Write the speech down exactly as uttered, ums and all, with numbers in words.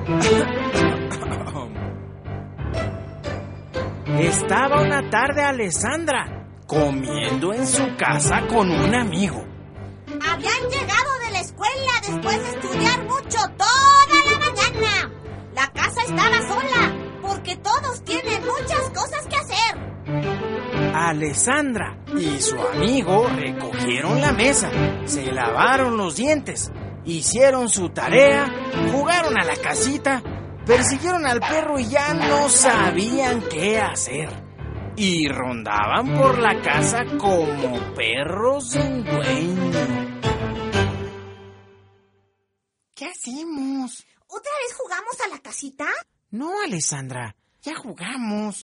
Estaba una tarde Alessandra comiendo en su casa con un amigo. Habían llegado de la escuela después de estudiar mucho toda la mañana. La casa estaba sola porque todos tienen muchas cosas que hacer. Alessandra y su amigo recogieron la mesa, se lavaron los dientes, hicieron su tarea, jugaron a la casita, persiguieron al perro y ya no sabían qué hacer. Y rondaban por la casa como perros sin dueño. ¿Qué hacemos? ¿Otra vez jugamos a la casita? No, Alessandra, ya jugamos.